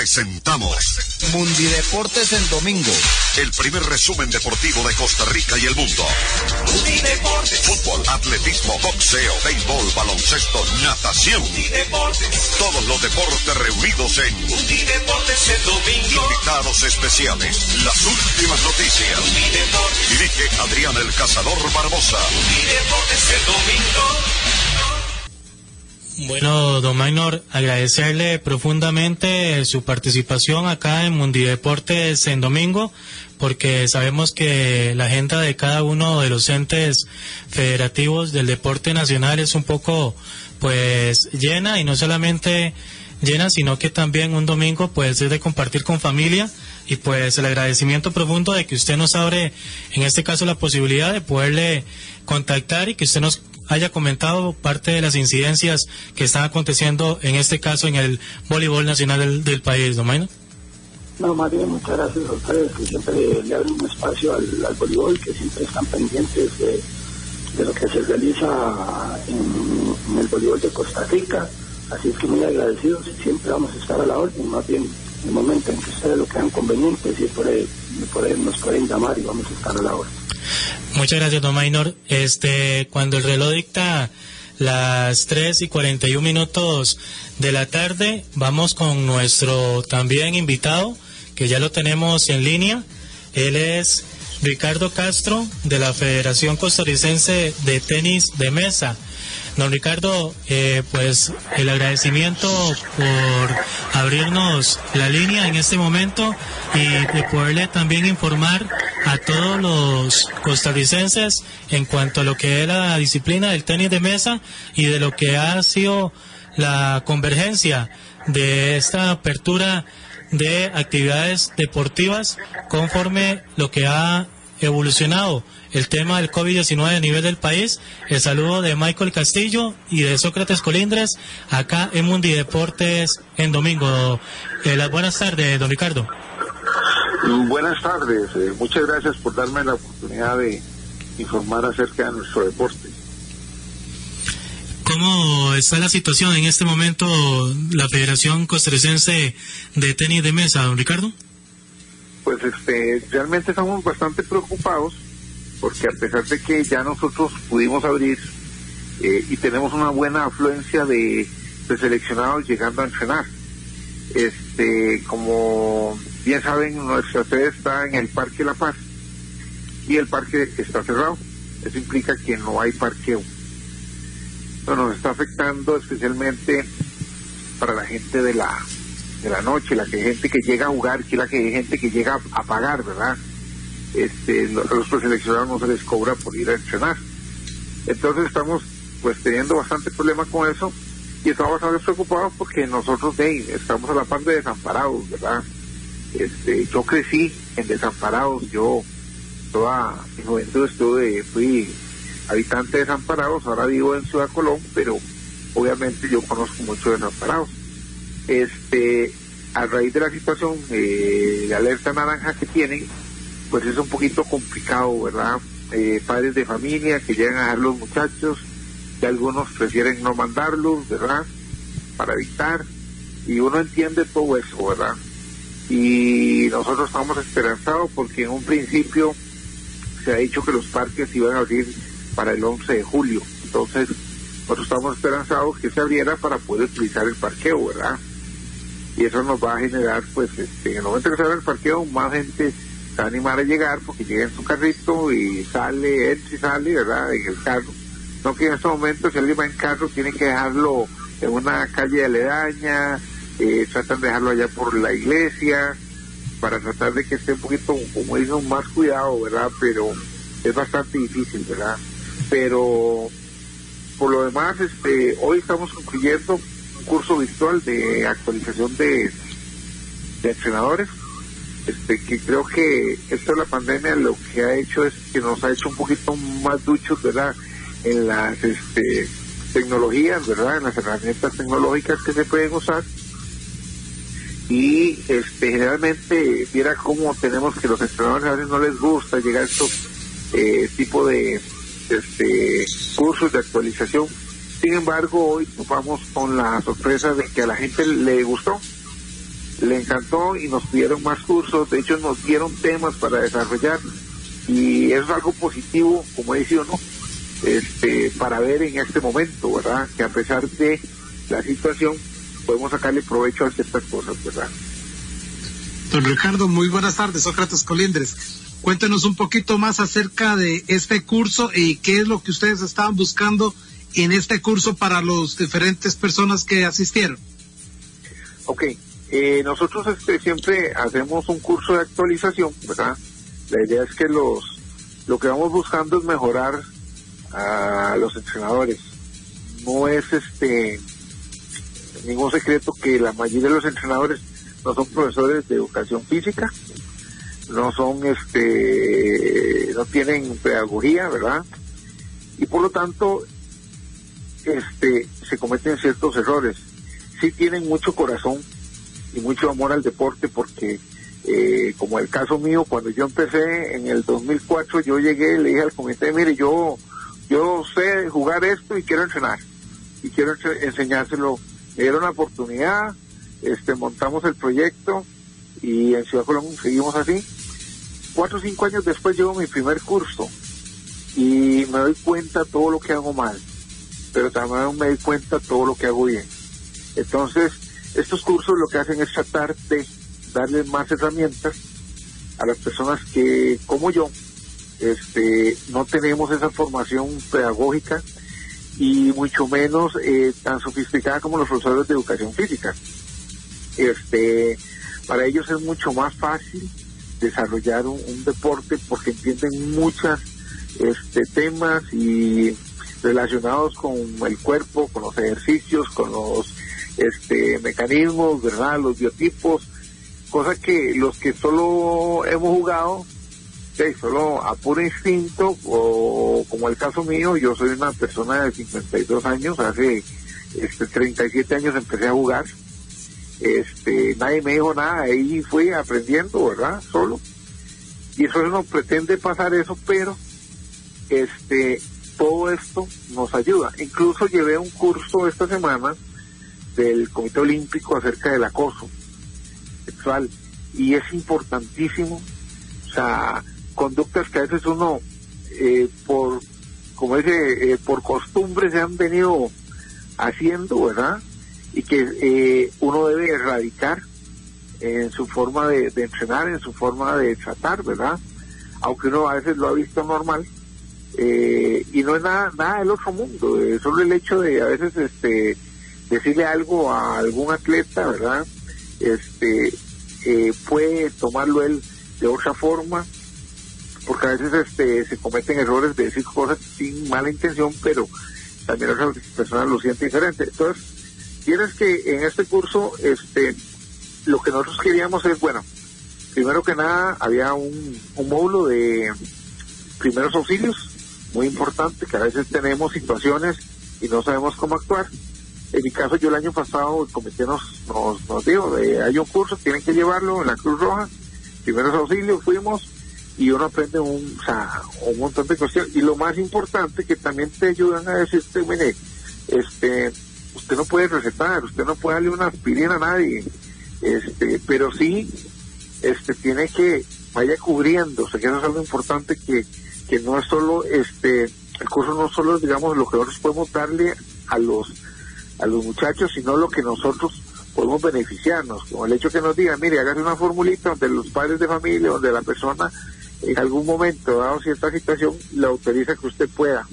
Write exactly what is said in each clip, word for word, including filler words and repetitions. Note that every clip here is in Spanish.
presentamos Mundideportes en domingo, el primer resumen deportivo de Costa Rica y el mundo. Mundideportes. Fútbol, atletismo, boxeo, béisbol, baloncesto, natación. Mundideportes. Todos los deportes reunidos en Mundideportes en domingo. Invitados especiales, las últimas noticias. Mundideportes. Dirige Adrián el Cazador Barbosa. Mundideportes en domingo. Bueno, don Maynor, agradecerle profundamente su participación acá en Mundideportes en domingo, porque sabemos que la agenda de cada uno de los entes federativos del deporte nacional es un poco, pues, llena, y no solamente llena, sino que también un domingo, pues, es de compartir con familia, y pues el agradecimiento profundo de que usted nos abre, en este caso, la posibilidad de poderle contactar y que usted nos haya comentado parte de las incidencias que están aconteciendo, en este caso, en el voleibol nacional del, del país, ¿no, Maynor? No, más bien, muchas gracias a ustedes, que siempre le abren un espacio al, al voleibol, que siempre están pendientes de, de lo que se realiza en, en el voleibol de Costa Rica. Así es que muy agradecidos y siempre vamos a estar a la orden. Más bien, en el momento en que ustedes lo crean conveniente, si puede, puede, nos pueden llamar y vamos a estar a la orden. Muchas gracias, don Maynor. Este, cuando el reloj dicta las tres y cuarenta y un minutos de la tarde, vamos con nuestro también invitado, que ya lo tenemos en línea. Él es Ricardo Castro, de la Federación Costarricense de Tenis de Mesa. Don Ricardo, eh, pues el agradecimiento por abrirnos la línea en este momento y de poderle también informar a todos los costarricenses en cuanto a lo que es la disciplina del tenis de mesa y de lo que ha sido la convergencia de esta apertura de actividades deportivas conforme lo que ha evolucionado el tema del COVID diecinueve a nivel del país. El saludo de Michael Castillo y de Sócrates Colindres acá en Mundideportes en domingo. Eh, las buenas tardes, don Ricardo. Buenas tardes, eh, muchas gracias por darme la oportunidad de informar acerca de nuestro deporte. ¿Cómo está la situación en este momento la Federación Costarricense de Tenis de Mesa, don Ricardo? Pues este, realmente estamos bastante preocupados, porque a pesar de que ya nosotros pudimos abrir eh, y tenemos una buena afluencia de, de seleccionados llegando a entrenar, este, como bien saben, nuestra sede está en el Parque La Paz y el parque está cerrado. Eso implica que no hay parqueo. Eso nos está afectando especialmente para la gente de la de la noche, la que gente que llega a jugar, que la que gente que llega a, a pagar, ¿verdad? Este, los, los seleccionados no se les cobra por ir a entrenar. Entonces estamos pues teniendo bastante problema con eso y estamos bastante preocupados porque nosotros hey, estamos a la par de desamparados, ¿verdad? Este, yo crecí en Desamparados, yo toda mi juventud estuve, fui habitante de Desamparados, ahora vivo en Ciudad Colón, pero obviamente yo conozco mucho de Desamparados. Este, a raíz de la situación eh, de alerta naranja que tienen, pues es un poquito complicado, ¿verdad? Eh, padres de familia que llegan a dejar los muchachos, que algunos prefieren no mandarlos, ¿verdad? Para evitar, y uno entiende todo eso, ¿verdad? Y nosotros estamos esperanzados porque en un principio se ha dicho que los parques iban a abrir para el once de julio, entonces nosotros estamos esperanzados que se abriera para poder utilizar el parqueo, ¿verdad? Y eso nos va a generar, pues, este, en el momento que se abra el parqueo, más gente se va a animar a llegar porque llega en su carrito y sale, entra y sale, ¿verdad? En el carro. No que en este momento, si alguien va en carro, tiene que dejarlo en una calle aledaña, eh, tratan de dejarlo allá por la iglesia, para tratar de que esté un poquito, como dicen, más cuidado, ¿verdad? Pero es bastante difícil, ¿verdad? Pero por lo demás, este, hoy estamos concluyendo un curso virtual de actualización de, de entrenadores, este, que creo que esto de la pandemia lo que ha hecho es que nos ha hecho un poquito más duchos, ¿verdad? En las este, tecnologías, ¿verdad? En las herramientas tecnológicas que se pueden usar. Y este generalmente viera cómo tenemos que los entrenadores a veces no les gusta llegar a estos eh, tipo de este cursos de actualización. Sin embargo, hoy vamos con la sorpresa de que a la gente le gustó le encantó y nos pidieron más cursos, de hecho nos dieron temas para desarrollar y eso es algo positivo, como dice uno, este, para ver en este momento, ¿verdad? Que a pesar de la situación podemos sacarle provecho a ciertas cosas, ¿verdad? Don Ricardo, muy buenas tardes, Sócrates Colindres. Cuéntenos un poquito más acerca de este curso y qué es lo que ustedes estaban buscando en este curso para las diferentes personas que asistieron. Ok, eh, nosotros este, siempre hacemos un curso de actualización, ¿verdad? La idea es que los lo que vamos buscando es mejorar a los entrenadores. No es este ningún secreto que la mayoría de los entrenadores no son profesores de educación física, no son este no tienen pedagogía, ¿verdad? Y por lo tanto este se cometen ciertos errores. Sí tienen mucho corazón y mucho amor al deporte porque eh, como el caso mío, cuando yo empecé en el dos mil cuatro, yo llegué y le dije al comité, mire, yo yo sé jugar esto y quiero entrenar y quiero enseñárselo. Me dieron la oportunidad, este montamos el proyecto y en Ciudad Colón seguimos así. Cuatro o cinco años después llevo mi primer curso y me doy cuenta de todo lo que hago mal, pero también me doy cuenta de todo lo que hago bien. Entonces, estos cursos lo que hacen es tratar de darles más herramientas a las personas que, como yo, este, no tenemos esa formación pedagógica y mucho menos eh, tan sofisticada como los profesores de educación física. Este, para ellos es mucho más fácil desarrollar un, un deporte porque entienden muchos este, temas y relacionados con el cuerpo, con los ejercicios, con los este mecanismos, ¿verdad? Los biotipos, cosa que los que solo hemos jugado, okay, solo a puro instinto, o como el caso mío, yo soy una persona de cincuenta y dos años, hace este treinta y siete años empecé a jugar, este nadie me dijo nada, ahí fui aprendiendo, ¿verdad? Solo, y eso no pretende pasar eso, pero este todo esto nos ayuda. Incluso llevé un curso esta semana del Comité Olímpico acerca del acoso sexual y es importantísimo, o sea, conductas que a veces uno eh, por como dice eh, por costumbre se han venido haciendo, ¿verdad? Y que eh, uno debe erradicar en su forma de, de entrenar, en su forma de tratar, ¿verdad? Aunque uno a veces lo ha visto normal. Eh, y no es nada nada del otro mundo, eh, solo el hecho de a veces este decirle algo a algún atleta, ¿verdad? Este eh, puede tomarlo él de otra forma, porque a veces este se cometen errores de decir cosas sin mala intención, pero también otras personas lo sienten diferente. Entonces, tienes que en este curso, este lo que nosotros queríamos es, bueno, primero que nada había un, un módulo de primeros auxilios, muy importante, que a veces tenemos situaciones y no sabemos cómo actuar. En mi caso, yo el año pasado el comité nos nos, nos dijo, eh, hay un curso, tienen que llevarlo en la Cruz Roja, primeros auxilios, fuimos y uno aprende un, o sea, un montón de cuestiones. Y lo más importante, que también te ayudan a decirte, mire, este, usted no puede recetar, usted no puede darle una aspirina a nadie, este, pero sí, este, tiene que vaya cubriéndose, que eso es algo importante, que que no es solo este el curso no solo es, digamos, lo que nosotros podemos darle a los a los muchachos, sino lo que nosotros podemos beneficiarnos, como el hecho que nos digan, mire, hágase una formulita donde los padres de familia, donde la persona en algún momento, dado cierta situación, le autoriza que usted pueda,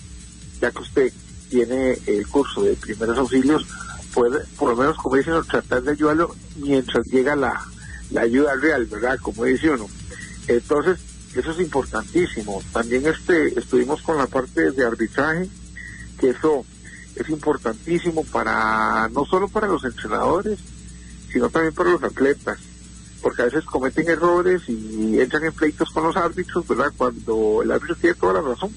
ya que usted tiene el curso de primeros auxilios, puede, por lo menos, como dicen, tratar de ayudarlo mientras llega la, la ayuda real, ¿verdad? Como dice uno. Entonces, eso es importantísimo. También este estuvimos con la parte de arbitraje, que eso es importantísimo para, no solo para los entrenadores, sino también para los atletas, porque a veces cometen errores y entran en pleitos con los árbitros, ¿verdad? Cuando el árbitro tiene toda la razón.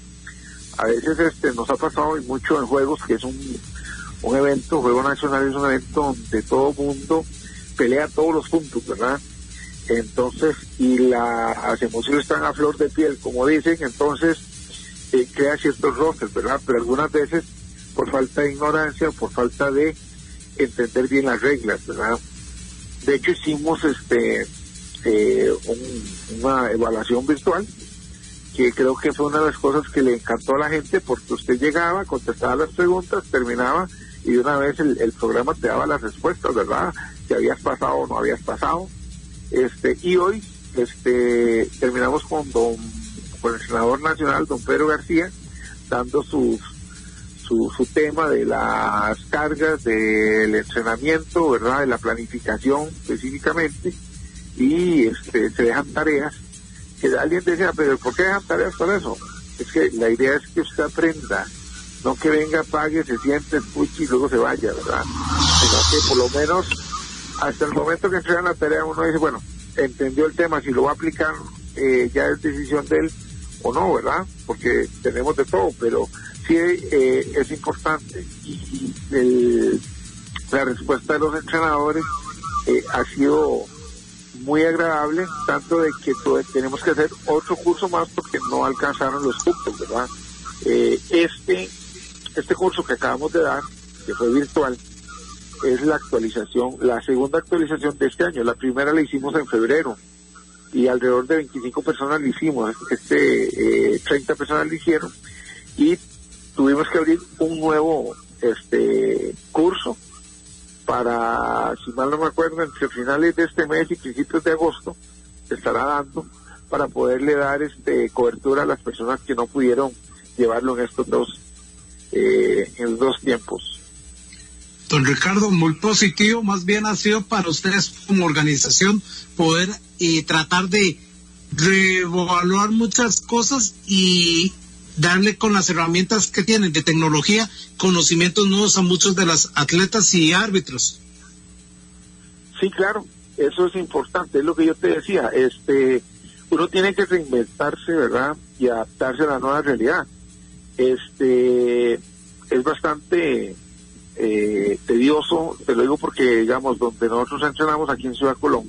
A veces este nos ha pasado y mucho en juegos, que es un, un evento, Juego Nacional es un evento donde todo mundo pelea todos los puntos, ¿verdad? Entonces, y la, las emociones están a flor de piel, como dicen, entonces eh, crea ciertos roces, ¿verdad? Pero algunas veces por falta de ignorancia, por falta de entender bien las reglas, ¿verdad? De hecho hicimos este eh, un, una evaluación virtual, que creo que fue una de las cosas que le encantó a la gente, porque usted llegaba, contestaba las preguntas, terminaba y de una vez el, el programa te daba las respuestas, ¿verdad? Si habías pasado o no habías pasado. Este, y hoy este terminamos con don con el senador nacional, don Pedro García, dando sus su, su tema de las cargas, del entrenamiento, ¿verdad? De la planificación específicamente, y este se dejan tareas. Que alguien decía, pero ¿por qué dejan tareas para eso? Es que la idea es que usted aprenda, no que venga, pague, se siente, escuche y luego se vaya, ¿verdad? Sino que por lo menos hasta el momento que entregan la tarea uno dice, bueno, entendió el tema, si lo va a aplicar eh, ya es decisión de él o no, ¿verdad? Porque tenemos de todo, pero sí eh, es importante. Y el, la respuesta de los entrenadores eh, ha sido muy agradable, tanto de que todo, tenemos que hacer otro curso más porque no alcanzaron los cupos, ¿verdad? Eh, este este curso que acabamos de dar, que fue virtual, es la actualización, la segunda actualización de este año. La primera la hicimos en febrero y alrededor de veinticinco personas la hicimos, este eh, treinta personas la hicieron, y tuvimos que abrir un nuevo este curso para, si mal no me acuerdo, entre finales de este mes y principios de agosto, se estará dando para poderle dar este cobertura a las personas que no pudieron llevarlo en estos dos, eh, en los dos tiempos. Don Ricardo, muy positivo, más bien ha sido para ustedes como organización poder eh, tratar de reevaluar muchas cosas y darle con las herramientas que tienen de tecnología conocimientos nuevos a muchos de los atletas y árbitros. Sí, claro, eso es importante, es lo que yo te decía, este, uno tiene que reinventarse, ¿verdad? Y adaptarse a la nueva realidad. Este, es bastante eh, tedioso, te lo digo porque, digamos, donde nosotros entrenamos aquí en Ciudad Colón,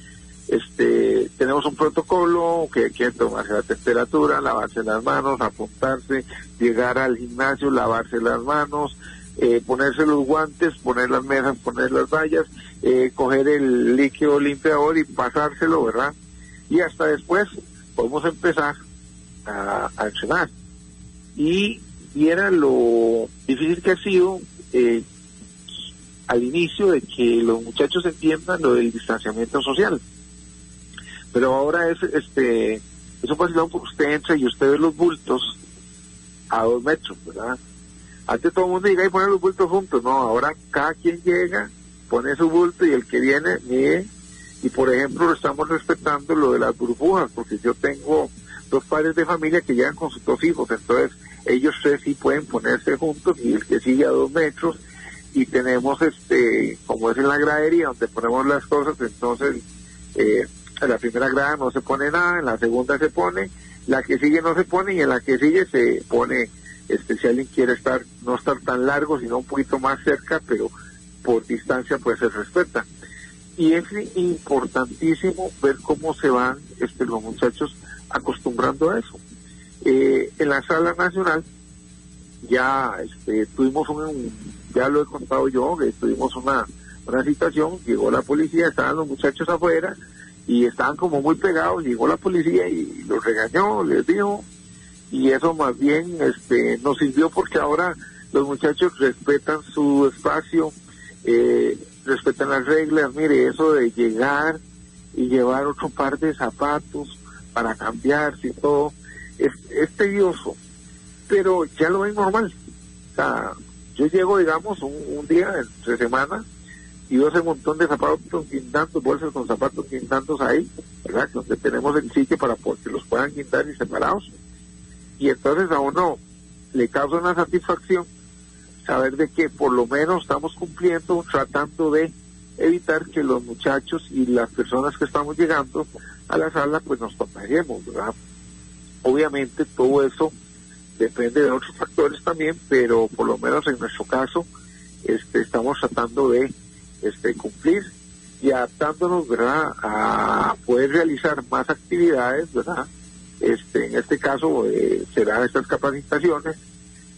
este, tenemos un protocolo que hay que tomarse la temperatura, lavarse las manos, apuntarse, llegar al gimnasio, lavarse las manos, eh, ponerse los guantes, poner las mesas, poner las vallas, eh, coger el líquido limpiador y pasárselo, ¿verdad? Y hasta después podemos empezar a, a entrenar. Y, y era lo difícil que ha sido eh, al inicio de que los muchachos entiendan lo del distanciamiento social. Pero ahora es este es un vacilón porque usted entra y usted ve los bultos a dos metros, ¿verdad? Antes todo el mundo llega y pone los bultos juntos, no, ahora cada quien llega, pone su bulto y el que viene mide. Y por ejemplo estamos respetando lo de las burbujas, porque yo tengo dos padres de familia que llegan con sus dos hijos, entonces ellos tres sí pueden ponerse juntos y el que sigue a dos metros, y tenemos este, como es en la gradería donde ponemos las cosas, entonces eh, en la primera grada no se pone nada, en la segunda se pone, la que sigue no se pone, y en la que sigue se pone, este, si alguien quiere estar, no estar tan largo, sino un poquito más cerca, pero por distancia pues se respeta. Y es importantísimo ver cómo se van este, los muchachos acostumbrando a eso. Eh, en la sala nacional ya este, tuvimos un, ya lo he contado yo, que tuvimos una, una situación, llegó la policía, estaban los muchachos afuera, y estaban como muy pegados, llegó la policía y los regañó, les dijo, y eso más bien este nos sirvió porque ahora los muchachos respetan su espacio, eh, respetan las reglas. Mire, eso de llegar y llevar otro par de zapatos para cambiarse y todo, es, es tedioso, pero ya lo ven normal. O sea, yo llego, digamos, un, un día entre semana, y veo ese montón de zapatos guindando, bolsas con zapatos guindando ahí, ¿verdad? Donde tenemos el sitio para que los puedan guindar y separados. Y entonces a uno le causa una satisfacción saber de que por lo menos estamos cumpliendo, tratando de evitar que los muchachos y las personas que estamos llegando a la sala pues nos contagiemos, ¿verdad? Obviamente todo eso depende de otros factores también, pero por lo menos en nuestro caso este estamos tratando de este cumplir y adaptándonos, ¿verdad?, a poder realizar más actividades, ¿verdad? Este, en este caso eh, serán estas capacitaciones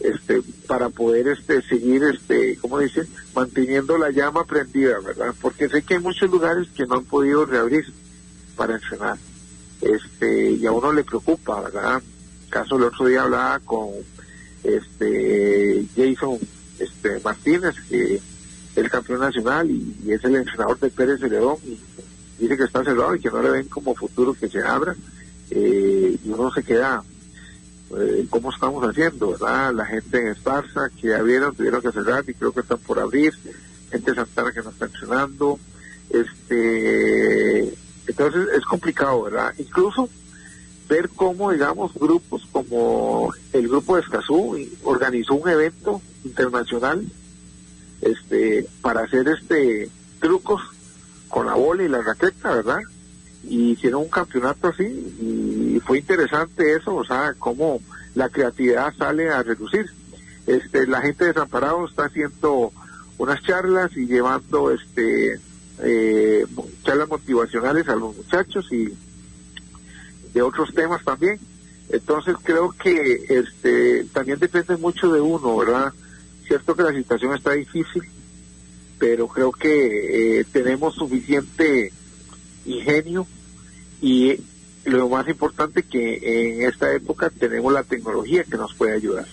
este, para poder este, seguir, este, ¿cómo dicen? Manteniendo la llama prendida, ¿verdad? Porque sé que hay muchos lugares que no han podido reabrir para entrenar, este, y a uno le preocupa, ¿verdad? En caso, el otro día hablaba con este Jason este, Martínez, que es el campeón nacional y, y es el entrenador de Pérez Celedón, y dice que está cerrado y que no le ven como futuro que se abra, eh, y uno se queda, eh, ¿cómo estamos haciendo, verdad? La gente en Esparza, que ya vieron, tuvieron que cerrar y creo que están por abrir, gente de Santana que no está entrenando, este, entonces es complicado, ¿verdad? Incluso ver cómo, digamos, grupos como el grupo de Escazú organizó un evento internacional, este, para hacer este trucos con la bola y la raqueta, ¿verdad? Y hicieron un campeonato así y fue interesante eso, o sea, cómo la creatividad sale a reducir. Este, la gente de Desamparados está haciendo unas charlas y llevando este eh, charlas motivacionales a los muchachos y de otros temas también. Entonces creo que este también depende mucho de uno, ¿verdad? Cierto que la situación está difícil, pero creo que eh, tenemos suficiente ingenio y lo más importante que en esta época tenemos la tecnología que nos puede ayudar.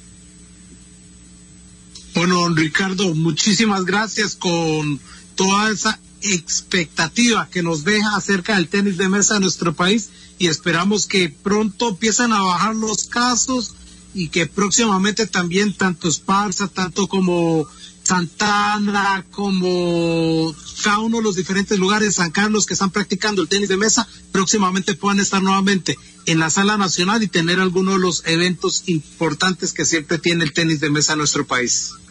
Bueno, don Ricardo, muchísimas gracias con toda esa expectativa que nos deja acerca del tenis de mesa de nuestro país y esperamos que pronto empiecen a bajar los casos y que próximamente también tanto Esparza, tanto como Santana, como cada uno de los diferentes lugares de San Carlos que están practicando el tenis de mesa, próximamente puedan estar nuevamente en la sala nacional y tener algunos de los eventos importantes que siempre tiene el tenis de mesa en nuestro país.